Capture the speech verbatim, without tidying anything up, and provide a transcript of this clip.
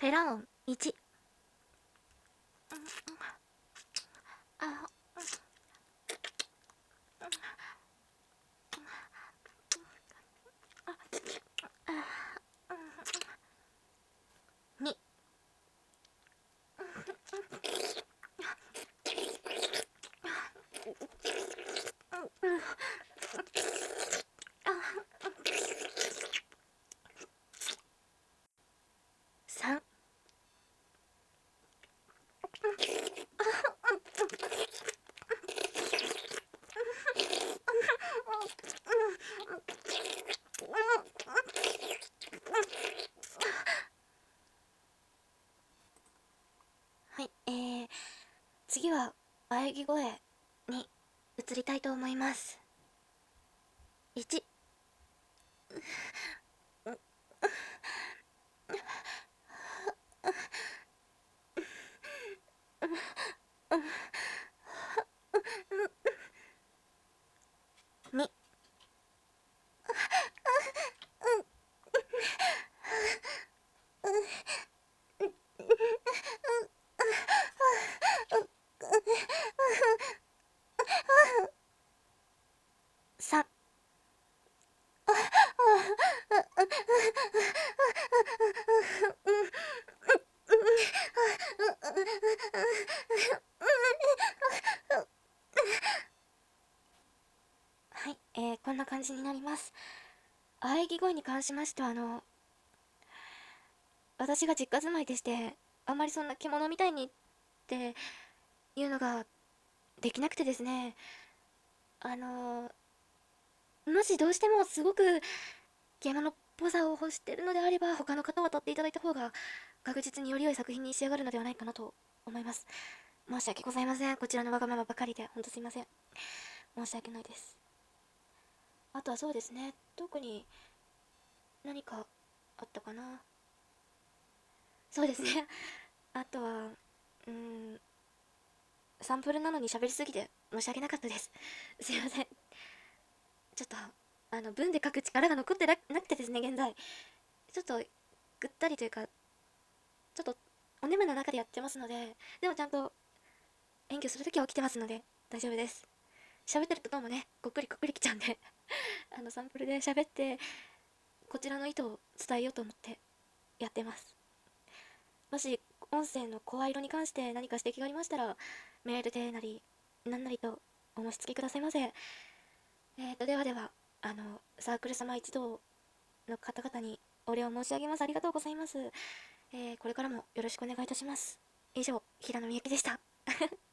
フェラオンいち。あに。さん。はい、えー、次は喘ぎ声に移りたいと思います。いち。に。さん。はい、えー、こんな感じになります。喘ぎ声に関しましては、あの、私が実家住まいでして、あんまりそんな着物みたいにっていうのができなくてですね、あのー、もしどうしてもすごく着物っぽさを欲してるのであれば、他の方を当たっていただいた方が確実により良い作品に仕上がるのではないかなと思います。申し訳ございません。こちらのわがままばかりで、ほんとすいません。申し訳ないです。あとはそうですね、特に何かあったかな。そうですね。あとは、うーん、サンプルなのに喋りすぎて申し訳なかったです。すいません。ちょっと、あの、文で書く力が残ってななくてですね、現在。ちょっと、ぐったりというか、ちょっと、お眠の中でやってますので、でもちゃんと演技するときは起きてますので、大丈夫です。喋ってるとどうもね、ごっくりごっくりきちゃうんであの、サンプルで喋って、こちらの意図を伝えようと思ってやってます。もし、音声の声色に関して何か指摘がありましたら、メールでなり、なんなりとお申し付けくださいませ。えーと、ではでは、あの、サークル様一同の方々にお礼を申し上げます。ありがとうございます。えー、これからもよろしくお願いいたします。以上、平野みゆきでした。